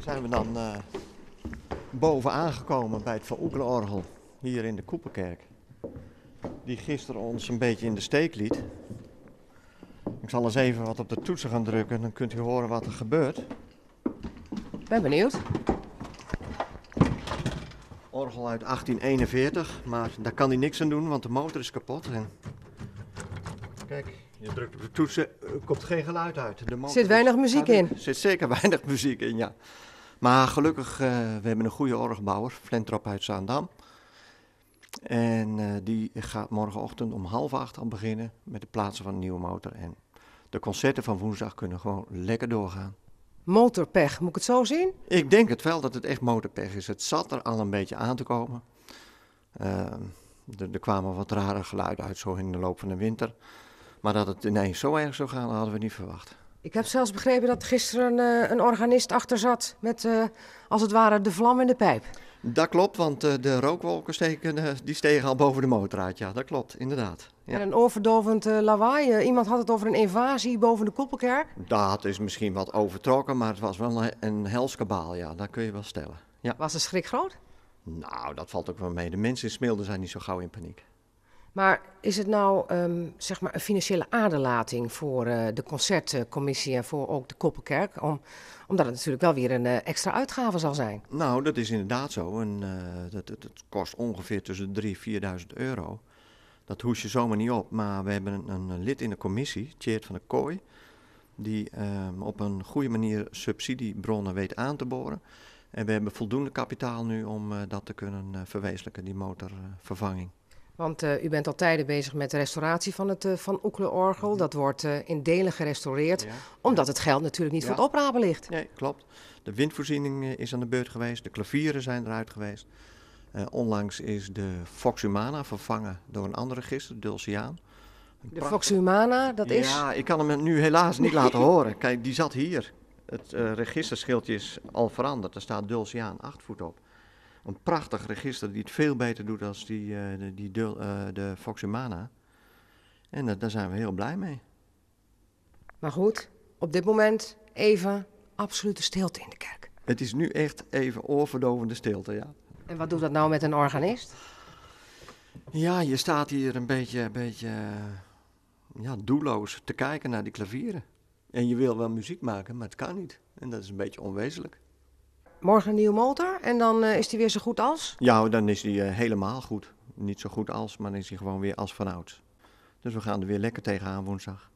Zijn we dan boven aangekomen bij het Van Oeckelen-orgel hier in de Koepelkerk. Die gisteren ons een beetje in de steek liet. Ik zal eens even wat op de toetsen gaan drukken, dan kunt u horen wat er gebeurt. Ben benieuwd. Orgel uit 1841, maar daar kan hij niks aan doen, want de motor is kapot. En kijk, je drukt op de toetsen, er komt geen geluid uit. De motor Zit weinig muziek in. Er zit zeker weinig muziek in, ja. Maar gelukkig, we hebben een goede orgelbouwer, Flentrop uit Zaandam. En die gaat morgenochtend om 7:30 al beginnen met het plaatsen van een nieuwe motor. En de concerten van woensdag kunnen gewoon lekker doorgaan. Motorpech, moet ik het zo zien? Ik denk het wel dat het echt motorpech is. Het zat er al een beetje aan te komen. Er kwamen wat rare geluiden uit zo in de loop van de winter. Maar dat het ineens zo erg zou gaan, hadden we niet verwacht. Ik heb zelfs begrepen dat gisteren een organist achter zat met, als het ware, de vlam in de pijp. Dat klopt, want de rookwolken stegen al boven de motor uit. Ja, dat klopt, inderdaad. Ja. En een oorverdovend lawaai. Iemand had het over een invasie boven de Koepelkerk. Dat is misschien wat overtrokken, maar het was wel een hels kabaal, ja, dat kun je wel stellen. Ja. Was de schrik groot? Nou, dat valt ook wel mee. De mensen in Smilde zijn niet zo gauw in paniek. Maar is het nou zeg maar een financiële aderlating voor de concertcommissie en voor ook de Koepelkerk? Omdat het natuurlijk wel weer een extra uitgave zal zijn. Nou, dat is inderdaad zo. Het kost ongeveer tussen 3.000 en 4.000 euro. Dat hoes je zomaar niet op. Maar we hebben een lid in de commissie, Tjeerd van der Kooi, die op een goede manier subsidiebronnen weet aan te boren. En we hebben voldoende kapitaal nu om dat te kunnen verwezenlijken, die motorvervanging. Want u bent al tijden bezig met de restauratie van het Van Oeckelen-orgel. Dat wordt in delen gerestaureerd, Ja. omdat het geld natuurlijk niet voor het oprapen ligt. Nee, klopt. De windvoorziening is aan de beurt geweest, de klavieren zijn eruit geweest. Onlangs is de Vox Humana vervangen door een ander register, Dulciaan. De Vox Humana, dat is... Ja, ik kan hem nu helaas niet laten horen. Kijk, die zat hier. Het registerschildje is al veranderd, daar staat Dulciaan 8 voet op. Een prachtig register die het veel beter doet dan de Vox Humana. En daar zijn we heel blij mee. Maar goed, op dit moment even absolute stilte in de kerk. Het is nu echt even oorverdovende stilte, ja. En wat doet dat nou met een organist? Ja, je staat hier een beetje doelloos te kijken naar die klavieren. En je wil wel muziek maken, maar het kan niet. En dat is een beetje onwezenlijk. Morgen een nieuwe motor en dan is die weer zo goed als? Ja, dan is die helemaal goed. Niet zo goed als, maar dan is hij gewoon weer als vanouds. Dus we gaan er weer lekker tegenaan woensdag.